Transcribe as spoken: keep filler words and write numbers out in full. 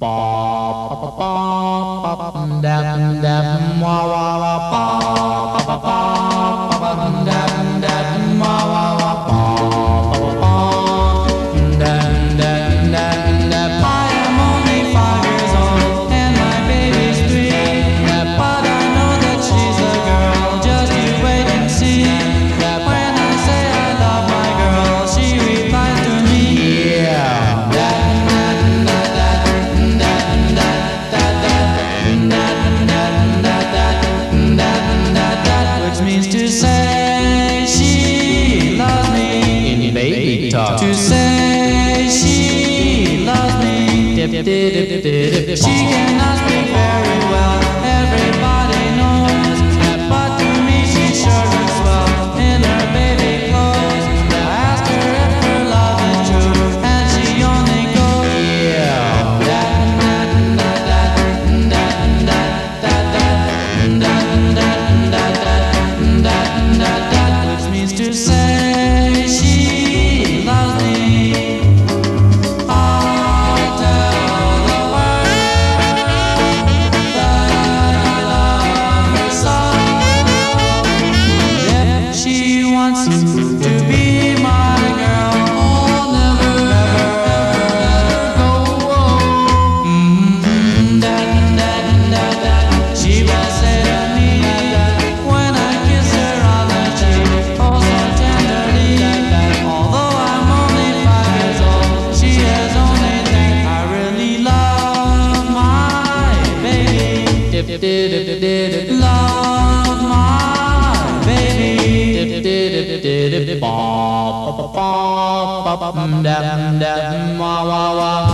To say she loves me, she cannot speak very well. Everybody knows that, but to me she sure looks well in her baby clothes. I asked her if her love is true, and she only goes, yeah. Which means to say she loves me. I'll tell the world that I love her so. If she wants to be my girl, I'll never, never, ever let her go. Mm-hmm. Da, da, da, da. She will say to me when I kiss her on the cheek, oh so tenderly. Although I'm only five years old, she is only three. I really love my baby. Love my baby.